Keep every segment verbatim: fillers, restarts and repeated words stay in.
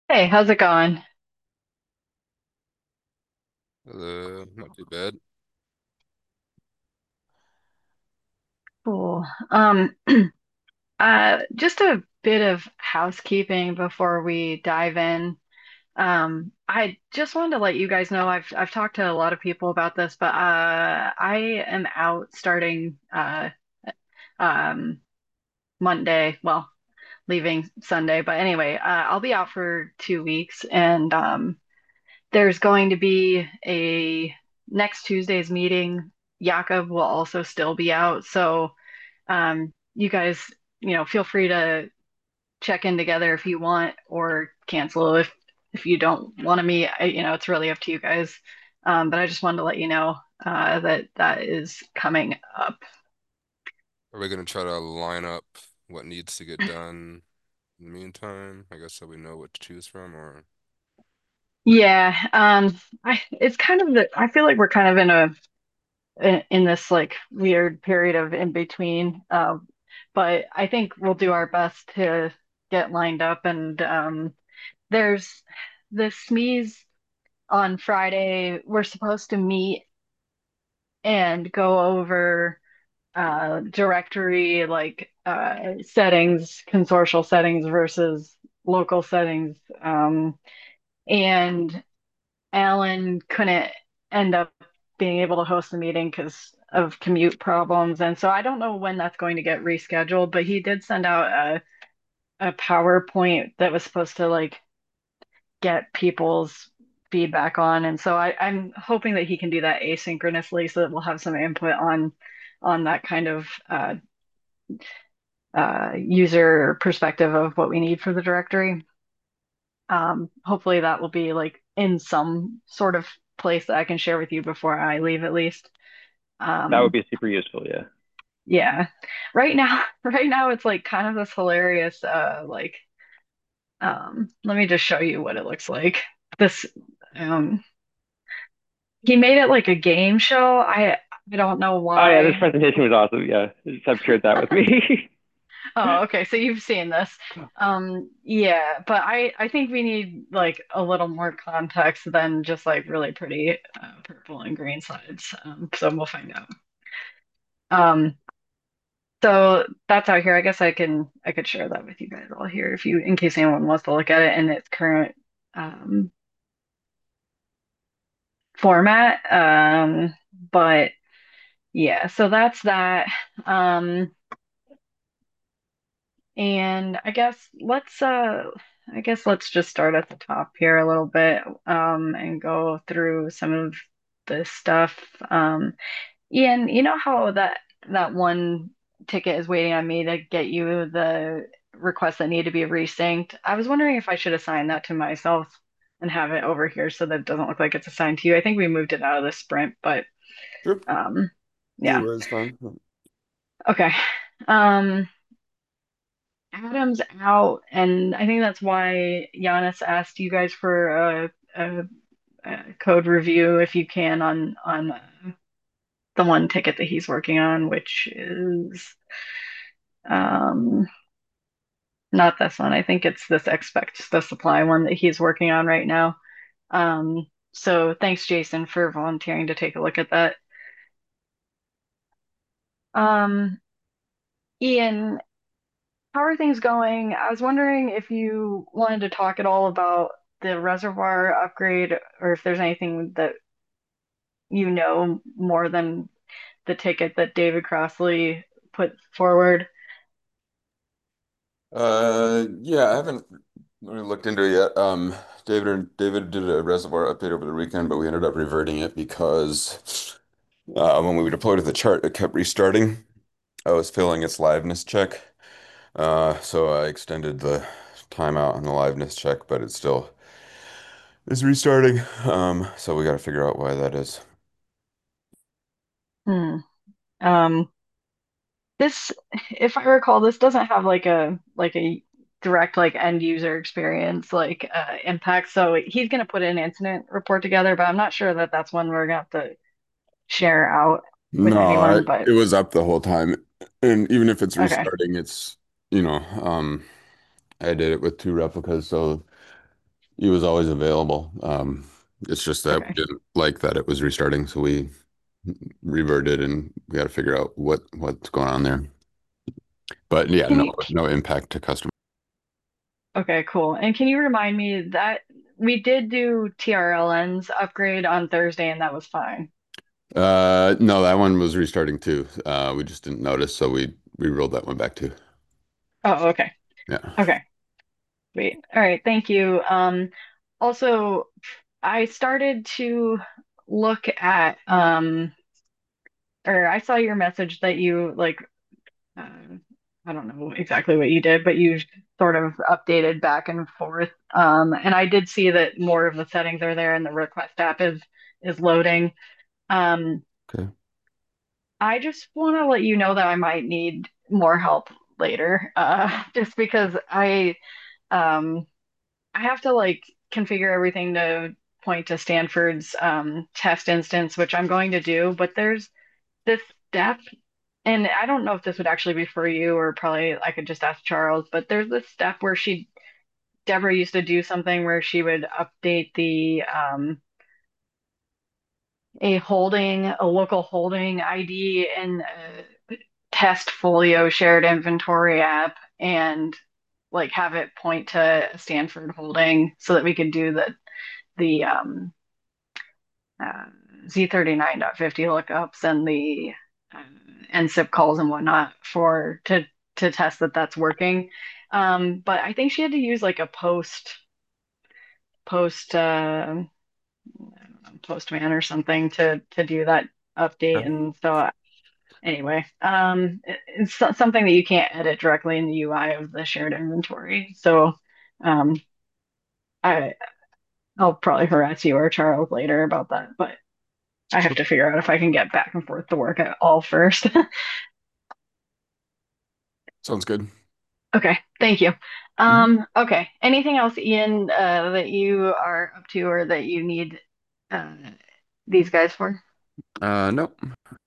Hey, how's it going? Uh, not too bad. Cool. Um, uh, just a bit of housekeeping before we dive in. Um, I just wanted to let you guys know I've I've talked to a lot of people about this, but uh, I am out starting uh, um, Monday. Well, leaving Sunday, but anyway, uh, I'll be out for two weeks, and um, there's going to be a next Tuesday's meeting. Jakob will also still be out, so. Um, you guys, you know, feel free to check in together if you want or cancel if if you don't want to meet. I, you know, it's really up to you guys. Um, but I just wanted to let you know uh, that that is coming up. Are we gonna try to line up what needs to get done in the meantime? I guess so we know what to choose from, or Yeah, um, I it's kind of the I feel like we're kind of in a in, in this like weird period of in between. Um, but I think we'll do our best to get lined up and um, there's the S M Es on Friday, we're supposed to meet and go over uh, directory like uh, settings, consortial settings versus local settings. Um, and Alan couldn't end up being able to host the meeting because of commute problems. And so I don't know when that's going to get rescheduled, but he did send out a, a PowerPoint that was supposed to like get people's feedback on. And so I, I'm hoping that he can do that asynchronously so that we'll have some input on on that kind of uh, uh, user perspective of what we need for the directory. Um, hopefully that will be like in some sort of place that I can share with you before I leave at least. That would Um, be super useful, yeah. yeah. Right now, right now it's like kind of this hilarious uh like um let me just show you what it looks like. This um He made it like a game show. I I don't know Oh yeah, this why. presentation was awesome. Yeah, Seb shared that with me. Oh, okay. So you've seen this. Um, yeah, but I I think we need like a little more context than just like really pretty uh, purple and green slides. Um, so we'll find out. Um, so that's out here. I guess I can I could share that with you guys all here if you in case anyone wants to look at it in its current um format. Um, but yeah, so that's that. Um, And I guess let's uh I guess let's just start at the top here a little bit um and go through some of this stuff. Um Ian, you know how that that one ticket is waiting on me to get you the requests that need to be resynced? I was wondering if I should assign that to myself and have it over here so that it doesn't look like it's assigned to you. I think we moved it out of the sprint, but sure. um Either yeah. way is fine. Okay. Um Adam's out, and I think that's why Giannis asked you guys for a, a, a code review if you can on on uh, the one ticket that he's working on, which is um not this one. I think it's this expect the supply one that he's working on right now. Um, so thanks, Jason, for volunteering to take a look at that. Um, Ian, how are things going? I was wondering if you wanted to talk at all about the reservoir upgrade or if there's anything that you know more than the ticket that David Crossley put forward. Uh, yeah, I haven't really looked into it yet. Um, David David did a reservoir update over the weekend, but we ended up reverting it because uh, when we deployed to the chart, it kept restarting. I was failing its liveness check. Uh, so I extended the timeout on the liveness check, but it still is restarting. Um, so we got to figure out why that is. Hmm. Um, this, if I recall, this doesn't have like a like a direct like end user experience like uh, impact. So he's gonna put an incident report together, but I'm not sure that that's one we're gonna have to share out with No, I, anyone. But it was up the whole time. And even if it's okay. restarting, it's, you know, um, I did it with two replicas, so he was always available. Um, it's just that we Okay. didn't like that it was restarting, so we reverted and we got to figure out what what's going on there. But yeah, Can no you, no impact to customer. okay, cool. And can you remind me that we did do T R L N's upgrade on Thursday and that was fine. Uh, no, that one was restarting too. Uh, we just didn't notice, so we we rolled that one back too. Oh, okay. Yeah. Okay. Sweet. All right. Thank you. Um, also, I started to look at, um, or I saw your message that you like, uh, I don't know exactly what you did, but you sort of updated back and forth. Um, and I did see that more of the settings are there and the request app is is loading. Um, Okay. I just want to let you know that I might need more help later, uh, just because I um I have to like configure everything to point to Stanford's um, test instance, which I'm going to do. But there's this step, and I don't know if this would actually be for you or probably I could just ask Charles, but there's this step where she, Deborah used to do something where she would update the um, a holding, a local holding I D in a test folio shared inventory app and like have it point to Stanford holding so that we could do the the um, uh, Z thirty-nine point fifty lookups and the uh, N S I P calls and whatnot for to to test that that's working. Um, but I think she had to use like a post post uh, postman or something to to do that update. Okay. And so anyway, um, it, it's so- something that you can't edit directly in the U I of the shared inventory. So um, I I'll probably harass you or Charles later about that, but I have to figure out if I can get back and forth to work at all first. Sounds good. Okay, thank you. Mhm. Um, okay, anything else, Ian, uh, that you are up to or that you need uh, these guys for? Uh, nope.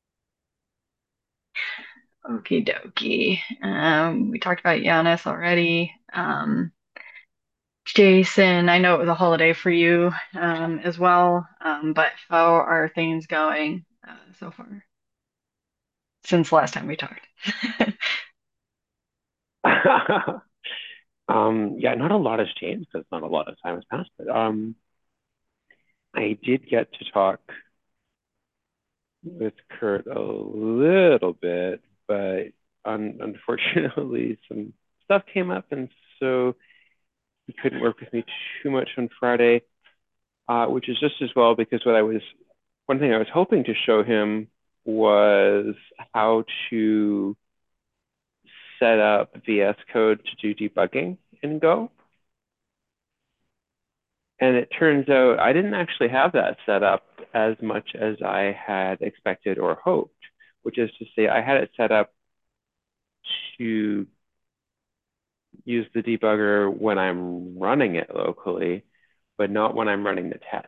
Okie dokie. Um, we talked about Giannis already. Um, Jason, I know it was a holiday for you um, as well, um, but how are things going uh, so far since last time we talked? Um, yeah, not a lot has changed because not a lot of time has passed. But um, I did get to talk with Kurt a little bit, but un unfortunately, some stuff came up, and so he couldn't work with me too much on Friday, uh, which is just as well because what I was one thing I was hoping to show him was how to set up V S Code to do debugging in Go. And it turns out I didn't actually have that set up as much as I had expected or hoped, which is to say I had it set up to use the debugger when I'm running it locally, but not when I'm running the tests.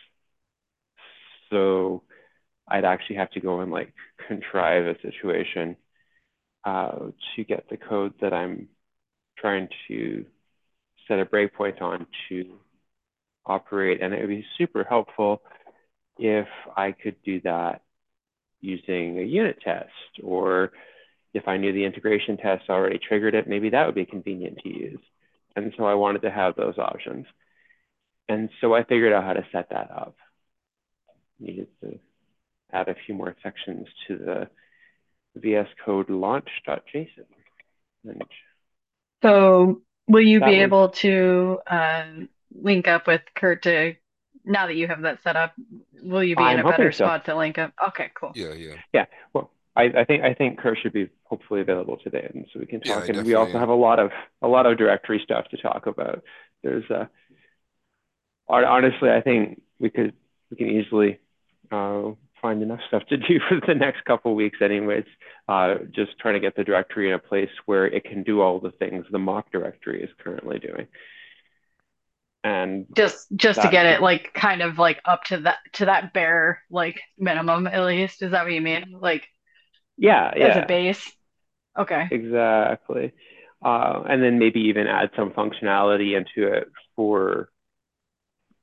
So I'd actually have to go and like contrive a situation uh, to get the code that I'm trying to set a breakpoint on to operate. And it would be super helpful if I could do that using a unit test, or if I knew the integration test already triggered it, maybe that would be convenient to use. And so I wanted to have those options. And so I figured out how to set that up. Needed to add a few more sections to the V S Code launch.json. And So, will you that be was, able to uh, link up with Kurt to, now that you have that set up, will you be in I'm a better hoping so. spot to link up? Okay, cool. Yeah, yeah. Yeah, well, I, I think I think Kurt should be hopefully available today, and so we can Yeah, talk. I And we definitely also have a am. lot of a lot of directory stuff to talk about. There's uh, honestly, I think we could we can easily uh, find enough stuff to do for the next couple of weeks, anyways. Uh, just trying to get the directory in a place where it can do all the things the mock directory is currently doing, and Just just to that get it should, like kind of like up to that to that bare like minimum at least. Is that what you mean? Like yeah, as a yeah, base? Okay. exactly. Uh, and then maybe even add some functionality into it for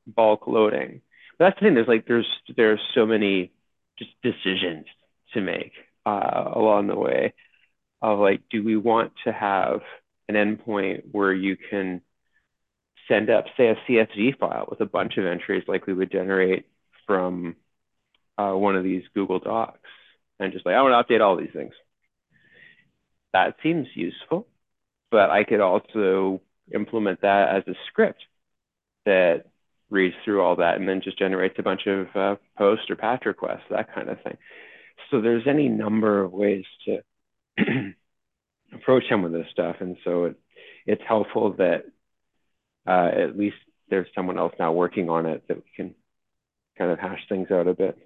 bulk loading. But that's the thing. There's like there's there's so many just decisions to make uh, along the way of like, do we want to have an endpoint where you can send up, say, a C S V file with a bunch of entries like we would generate from uh, one of these Google Docs, and just like, I want to update all these things. That seems useful, but I could also implement that as a script that reads through all that and then just generates a bunch of uh, post or patch requests, that kind of thing. So there's any number of ways to approach some of this stuff. And so it, it's helpful that uh, at least there's someone else now working on it that we can kind of hash things out a bit.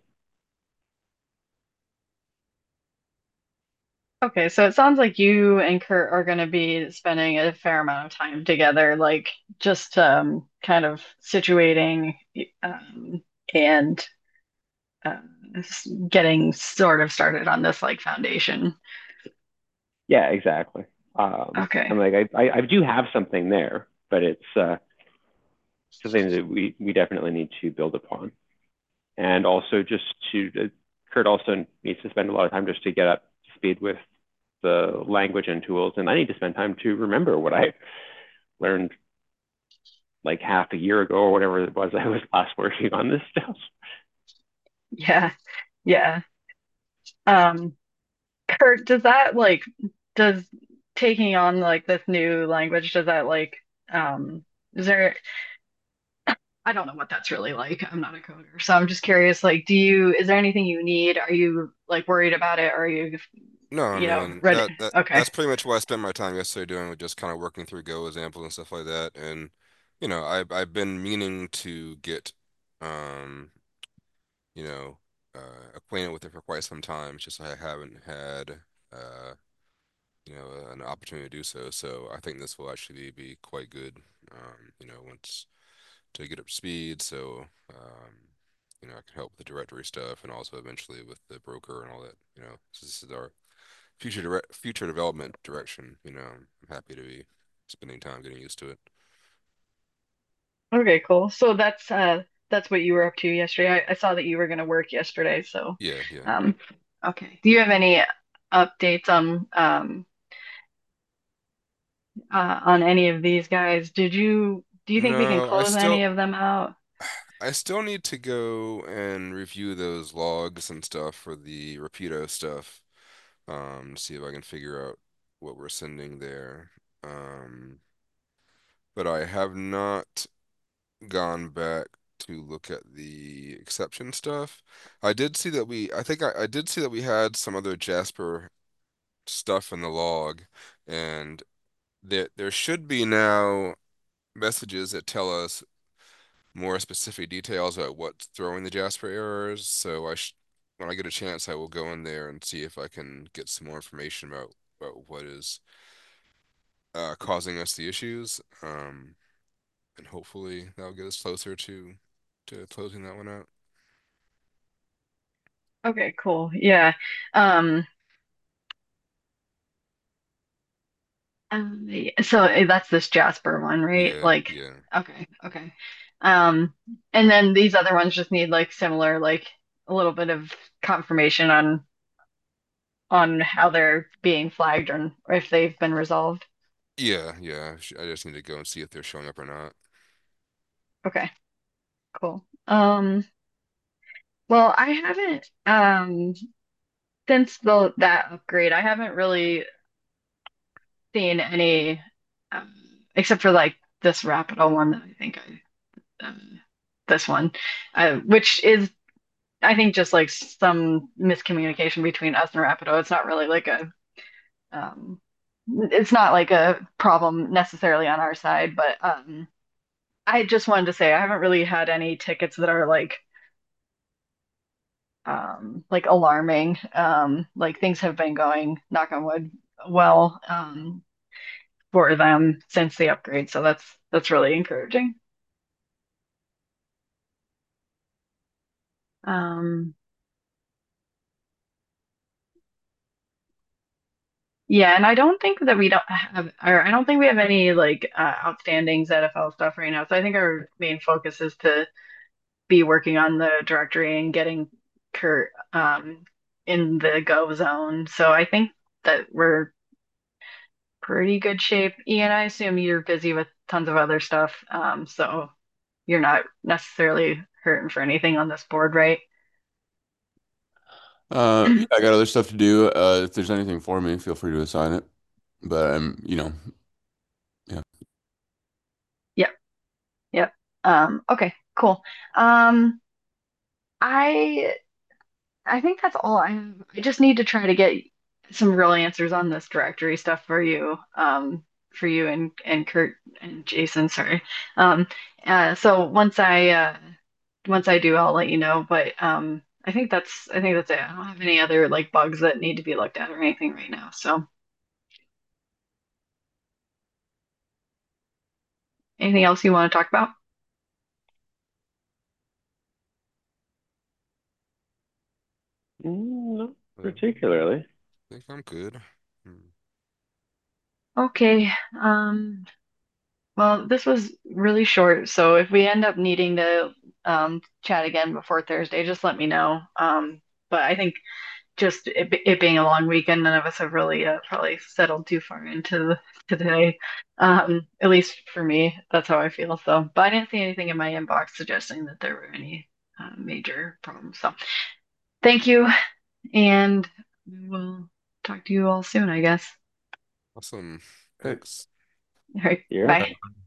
Okay, so it sounds like you and Kurt are going to be spending a fair amount of time together, like just um, kind of situating um, and uh, getting sort of started on this like foundation. Yeah, exactly. Um, Okay. I'm like, I, I, I do have something there, but it's uh, something that we, we definitely need to build upon. And also just to, uh, Kurt also needs to spend a lot of time just to get up to speed with the language and tools. And I need to spend time to remember what I learned like half a year ago or whatever it was I was last working on this stuff. Yeah. Yeah. Um, Kurt, does that like does taking on like this new language, does that like um is there I don't know what that's really like. I'm not a coder. So I'm just curious, like, do you is there anything you need? Are you like worried about it? Or are you, No, I you know, mean ready? that that Okay. that's pretty much what I spent my time yesterday doing, with just kind of working through Go examples and stuff like that. And you know, I've I've been meaning to get um, you know, uh acquainted with it for quite some time. It's just I haven't had uh, you know, an opportunity to do so. So I think this will actually be quite good. Um, you know, once to get up to speed, so um, you know, I can help with the directory stuff and also eventually with the broker and all that. You know, so this is our future direct future development direction. You know, I'm happy to be spending time getting used to it. Okay, cool. So that's uh that's what you were up to yesterday. I, I saw that you were gonna work yesterday, so Yeah, yeah. um okay. Do you have any updates on um uh on any of these guys? Did you do you think we can No, I close any still of them out? I still need to go and review those logs and stuff for the Rapido stuff. Um, see if I can figure out what we're sending there. Um, but I have not gone back to look at the exception stuff. I did see that we, I think I, I did see that we had some other Jasper stuff in the log, and that there should be now messages that tell us more specific details about what's throwing the Jasper errors. So I sh when I get a chance, I will go in there and see if I can get some more information about about what is uh, causing us the issues. Um, and hopefully that'll get us closer to to closing that one out. Okay, cool. Yeah. Um Um, so eh, that's this Jasper one, right? Yeah, Like, yeah. okay, okay. Um, and then these other ones just need like similar, like a little bit of confirmation on on how they're being flagged or, or if they've been resolved. Yeah, yeah. I sh- I just need to go and see if they're showing up or not. Okay, cool. Um, well, I haven't um since the that upgrade, I haven't really seen any um, except for like this Rapido one that I think I um, this one, uh, which is I think just like some miscommunication between us and Rapido. It's not really like a um it's not like a problem necessarily on our side, but um I just wanted to say I haven't really had any tickets that are like um like alarming. Um like things have been going, knock on wood, well um for them since the upgrade. So that's that's really encouraging. Um Yeah, and I don't think that we don't have, or I don't think we have any like uh, outstanding Z F L stuff right now. So I think our main focus is to be working on the directory and getting Kurt um, in the go zone. So I think that we're pretty good shape. Ian, I assume you're busy with tons of other stuff, um, so you're not necessarily hurting for anything on this board, right? Uh, yeah, I got other stuff to do. Uh, if there's anything for me, feel free to assign it. But I'm, you know, yeah. Yep, yep. Um, okay, cool. Um, I I think that's all I have. I just need to try to get some real answers on this directory stuff for you, um, for you and and Kurt and Jason, sorry. Um, uh, so once I uh, once I do, I'll let you know. But um, I think that's I think that's it. I don't have any other like bugs that need to be looked at or anything right now. So anything else you want to talk about? Mm, not I particularly. think I'm good. Hmm. Okay. Um, well, this was really short, so if we end up needing to um, chat again before Thursday, just let me know. Um, but I think just it, it being a long weekend, none of us have really uh, probably settled too far into the, to today. Um, at least for me, that's how I feel. So, but I didn't see anything in my inbox suggesting that there were any uh, major problems. So, thank you, and we'll talk to you all soon, I guess. Awesome. All right. Thanks. All right, You're up. bye.